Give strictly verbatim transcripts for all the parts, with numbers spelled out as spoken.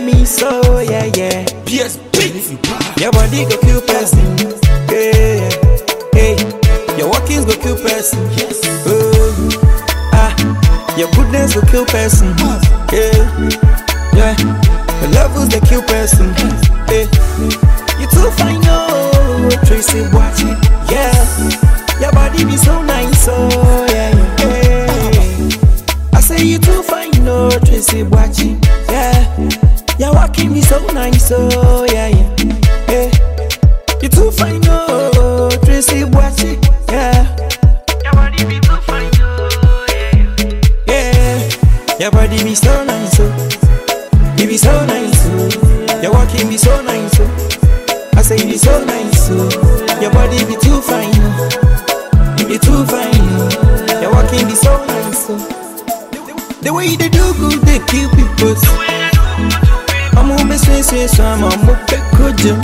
me so, yeah, yeah. P S P. Your body go kill person, yeah, hey. Your walkings go kill person, oh, ah. Your goodness go kill person, yeah, yeah. Your levels they kill person, hey. You too fine, oh, Tracy watching, yeah. Your body be so nice, oh, yeah, yeah, yeah. I say you too fine, oh, Tracy watching, yeah. Your walking be so nice, oh, yeah, yeah. Hey, you too fine, oh, Tracy watching, yeah. Your body be too fine, oh, yeah, yeah. Your body be so nice, oh. You be so nice, oh. Your walking be so nice, oh. I say you be so nice, oh. Your body be too fine, oh. You be too fine, oh. Your walking be so nice, oh. The way they do good, they kill people. I'm a miss, miss, miss, I'm a muppet, could you?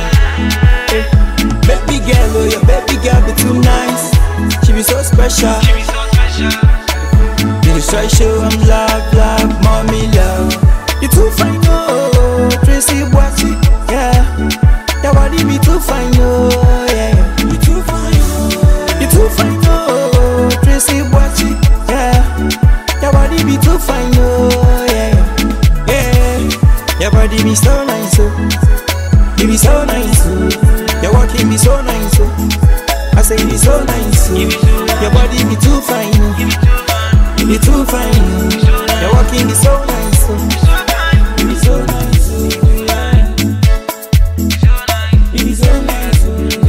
Baby girl, oh, your baby girl be too nice. She be so special. She be so special. You just try show I'm love, love, mommy love. You too fine, oh, Tracy watching, yeah. Your body be too fine, oh, yeah. You too fine, oh. You too fine, oh, Tracy watching, yeah. Your body be too fine, oh, yeah. Yeah. Your body be so nice, oh. You be so nice, oh. Your walking be so nice, oh. I say you be so nice, oh. Your body be too fine, oh. You be too fine, oh. Your walking be so nice, oh. You be so nice, oh. You be so nice, oh.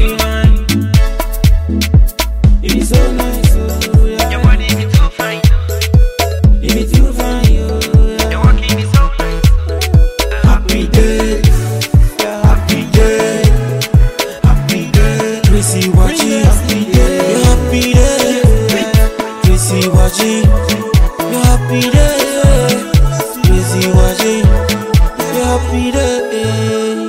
You be so nice, oh. Your body be too fine, oh. You be too fine, oh. Your walking be so nice, oh. Happy day. Happy day, happy day. Tracy watching, happy day, happy day. Tracy watching, happy day. Tracy watching, happy day.